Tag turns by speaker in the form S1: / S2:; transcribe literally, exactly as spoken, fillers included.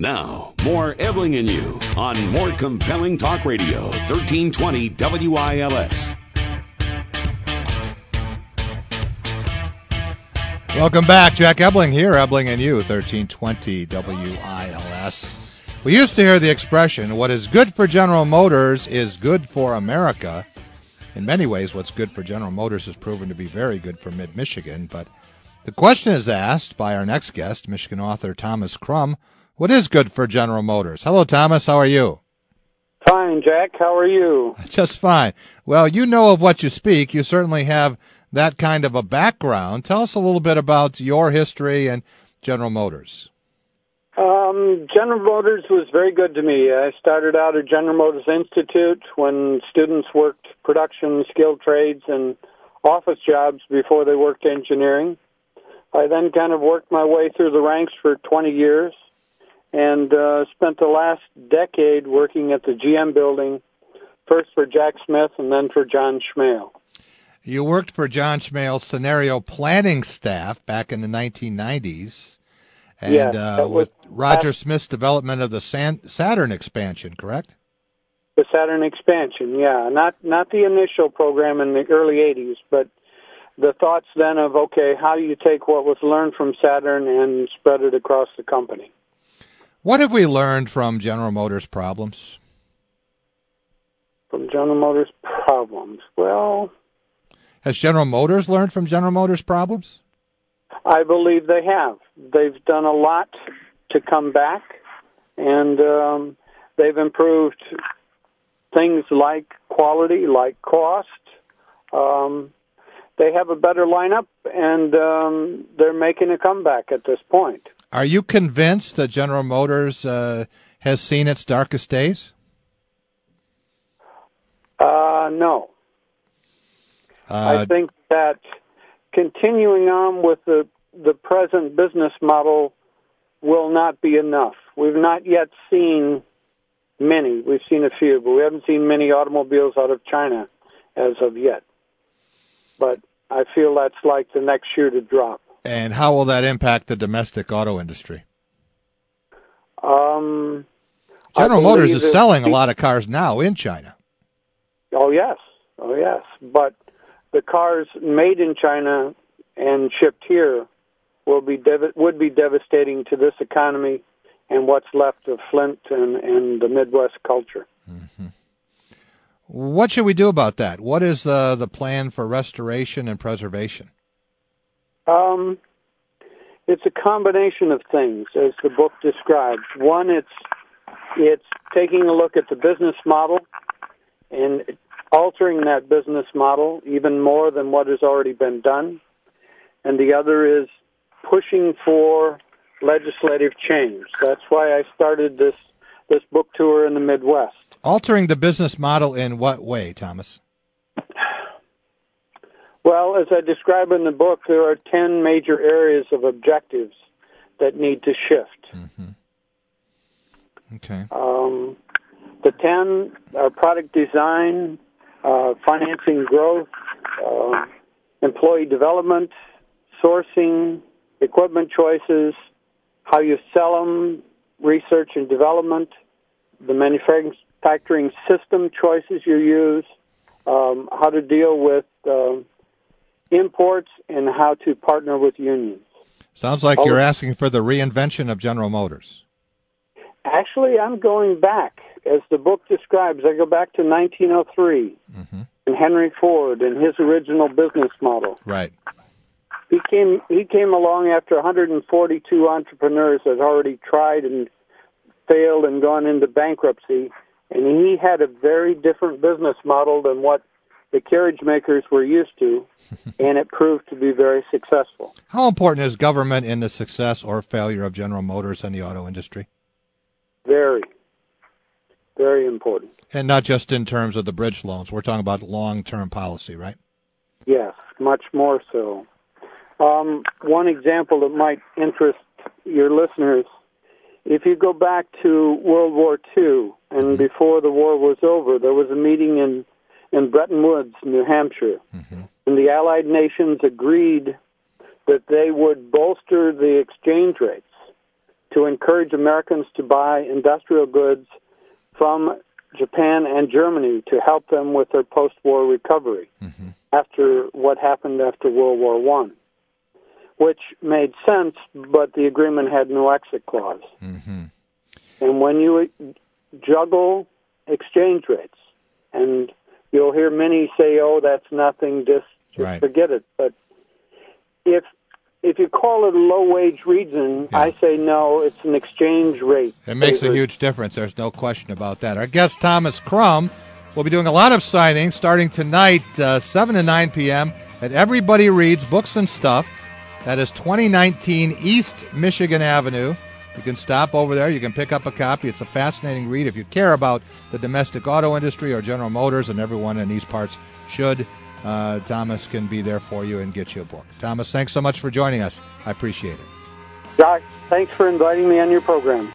S1: Now, more Ebling and You on more compelling talk radio, thirteen twenty W I L S.
S2: Welcome back. Jack Ebling here, Ebling and You, thirteen twenty W I L S. We used to hear the expression, what is good for General Motors is good for America. In many ways, what's good for General Motors has proven to be very good for mid-Michigan. But the question is asked by our next guest, Michigan author Thomas Crum, what is good for General Motors? Hello, Thomas. How are you?
S3: Fine, Jack. How are you?
S2: Just fine. Well, you know of what you speak. You certainly have that kind of a background. Tell us a little bit about your history and General Motors.
S3: Um, General Motors was very good to me. I started out at General Motors Institute when students worked production, skilled trades, and office jobs before they worked engineering. I then kind of worked my way through the ranks for twenty years and uh, spent the last decade working at the G M building, first for Jack Smith and then for John Schmale.
S2: You worked for John Schmale's scenario planning staff back in the nineteen nineties, and
S3: yes,
S2: uh, with Roger Smith's development of the San- Saturn expansion, correct?
S3: The Saturn expansion, yeah. Not not the initial program in the early eighties, but the thoughts then of, okay, how do you take what was learned from Saturn and spread it across the company?
S2: What have we learned from General Motors' problems?
S3: From General Motors' problems? Well...
S2: Has General Motors learned from General Motors' problems?
S3: I believe they have. They've done a lot to come back, and um, they've improved things like quality, like cost. Um, they have a better lineup, and um, they're making a comeback at this point.
S2: Are you convinced that General Motors uh, has seen its darkest days?
S3: Uh, no.
S2: Uh,
S3: I think that continuing on with the, the present business model will not be enough. We've not yet seen many. We've seen a few, but we haven't seen many automobiles out of China as of yet. But I feel that's like the next shoe to drop.
S2: And how will that impact the domestic auto industry?
S3: Um,
S2: General Motors is
S3: it,
S2: selling a lot of cars now in China.
S3: Oh, yes. Oh, yes. But the cars made in China and shipped here will be dev- would be devastating to this economy and what's left of Flint and, and the Midwest culture.
S2: Mm-hmm. What should we do about that? What is uh, the plan for restoration and preservation?
S3: Um, it's a combination of things, as the book describes. One, it's it's taking a look at the business model and altering that business model even more than what has already been done. And the other is pushing for legislative change. That's why I started this, this book tour in the Midwest.
S2: Altering the business model in what way, Thomas?
S3: Well, as I describe in the book, there are ten major areas of objectives that need to shift.
S2: Mm-hmm. Okay.
S3: Um, the ten are product design, uh, financing growth, uh, employee development, sourcing, equipment choices, how you sell them, research and development, the manufacturing system choices you use, um, how to deal with uh, imports, and how to partner with unions.
S2: Sounds like
S3: oh,
S2: you're asking for the reinvention of General Motors.
S3: Actually, I'm going back. As the book describes, I go back to nineteen oh three
S2: mm-hmm.
S3: and Henry Ford and his original business model.
S2: Right.
S3: He came he came along after one hundred forty-two entrepreneurs had already tried and failed and gone into bankruptcy, and he had a very different business model than what the carriage makers were used to, and it proved to be very successful.
S2: How important is government in the success or failure of General Motors and the auto industry?
S3: Very, very important.
S2: And not just in terms of the bridge loans. We're talking about long-term policy, right?
S3: Yes, much more so. Um, one example that might interest your listeners, if you go back to World War Two, and before the war was over, there was a meeting in, in Bretton Woods, New Hampshire, mm-hmm. and the Allied nations agreed that they would bolster the exchange rates to encourage Americans to buy industrial goods from Japan and Germany to help them with their post-war recovery mm-hmm. after what happened after World War One, which made sense, but the agreement had no exit clause. Mm-hmm. And when you juggle exchange rates, and you'll hear many say, oh, that's nothing, just, just
S2: right.
S3: forget it. But if if you call it a low-wage region, yeah. I say no, it's an exchange rate.
S2: It makes favored. a huge difference. There's no question about that. Our guest, Thomas Crum, will be doing a lot of signings starting tonight, uh, seven to nine p.m. at Everybody Reads Books and Stuff. That is twenty nineteen East Michigan Avenue. You can stop over there. You can pick up a copy. It's a fascinating read. If you care about the domestic auto industry or General Motors, and everyone in these parts should, uh, Thomas can be there for you and get you a book. Thomas, thanks so much for joining us. I appreciate it.
S3: Doc, thanks for inviting me on your program.